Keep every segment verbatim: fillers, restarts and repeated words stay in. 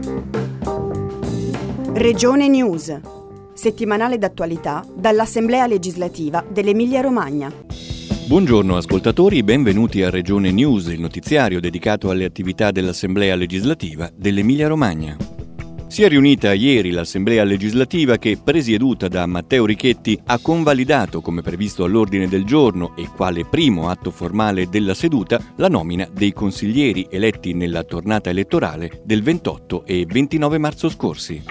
Regione News, settimanale d'attualità dall'Assemblea legislativa dell'Emilia-Romagna. Buongiorno ascoltatori, benvenuti a Regione News, il notiziario dedicato alle attività dell'Assemblea legislativa dell'Emilia-Romagna. Si è riunita ieri l'Assemblea legislativa che, presieduta da Matteo Richetti, ha convalidato, come previsto all'ordine del giorno e quale primo atto formale della seduta, la nomina dei consiglieri eletti nella tornata elettorale del ventotto e ventinove marzo scorsi.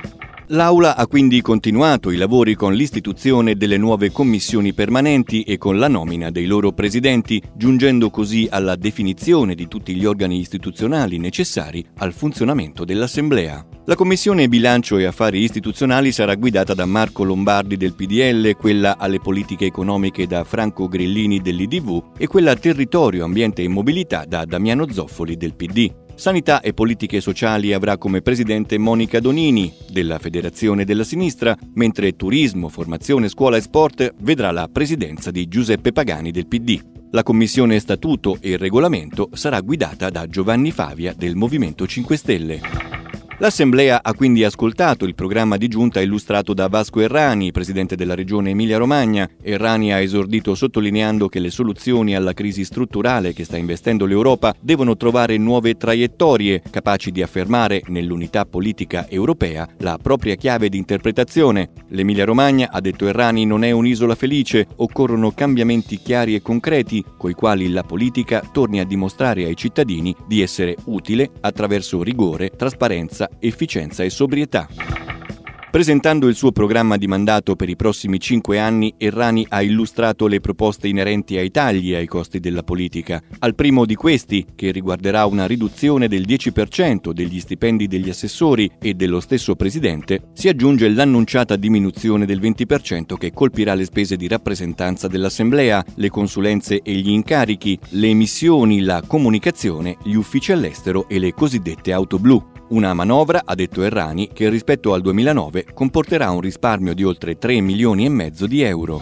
L'Aula ha quindi continuato i lavori con l'istituzione delle nuove commissioni permanenti e con la nomina dei loro presidenti, giungendo così alla definizione di tutti gli organi istituzionali necessari al funzionamento dell'Assemblea. La Commissione Bilancio e Affari Istituzionali sarà guidata da Marco Lombardi del P D L, quella alle politiche economiche da Franco Grillini dell'I D V e quella Territorio, Ambiente e Mobilità da Damiano Zoffoli del P D. Sanità e Politiche Sociali avrà come presidente Monica Donini, della Federazione della Sinistra, mentre Turismo, Formazione, Scuola e Sport vedrà la presidenza di Giuseppe Pagani del P D. La Commissione Statuto e Regolamento sarà guidata da Giovanni Favia del Movimento cinque Stelle. L'Assemblea ha quindi ascoltato il programma di giunta illustrato da Vasco Errani, presidente della Regione Emilia-Romagna. Errani ha esordito sottolineando che le soluzioni alla crisi strutturale che sta investendo l'Europa devono trovare nuove traiettorie, capaci di affermare nell'unità politica europea la propria chiave di interpretazione. L'Emilia-Romagna, ha detto Errani, non è un'isola felice, occorrono cambiamenti chiari e concreti, coi quali la politica torni a dimostrare ai cittadini di essere utile attraverso rigore, trasparenza, efficienza e sobrietà. Presentando il suo programma di mandato per i prossimi cinque anni, Errani ha illustrato le proposte inerenti ai tagli e ai costi della politica. Al primo di questi, che riguarderà una riduzione del dieci per cento degli stipendi degli assessori e dello stesso presidente, si aggiunge l'annunciata diminuzione del venti per cento che colpirà le spese di rappresentanza dell'Assemblea, le consulenze e gli incarichi, le missioni, la comunicazione, gli uffici all'estero e le cosiddette auto blu. Una manovra, ha detto Errani, che rispetto al duemilanove comporterà un risparmio di oltre tre milioni e mezzo di euro.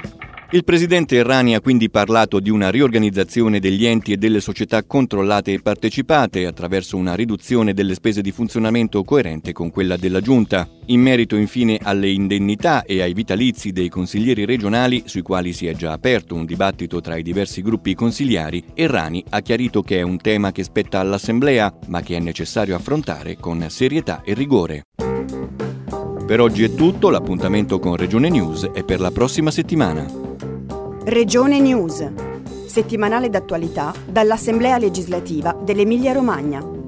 Il presidente Errani ha quindi parlato di una riorganizzazione degli enti e delle società controllate e partecipate attraverso una riduzione delle spese di funzionamento coerente con quella della Giunta. In merito infine alle indennità e ai vitalizi dei consiglieri regionali, sui quali si è già aperto un dibattito tra i diversi gruppi consigliari, Errani ha chiarito che è un tema che spetta all'Assemblea, ma che è necessario affrontare con serietà e rigore. Per oggi è tutto, l'appuntamento con Regione News è per la prossima settimana. Regione News, settimanale d'attualità dall'Assemblea legislativa dell'Emilia-Romagna.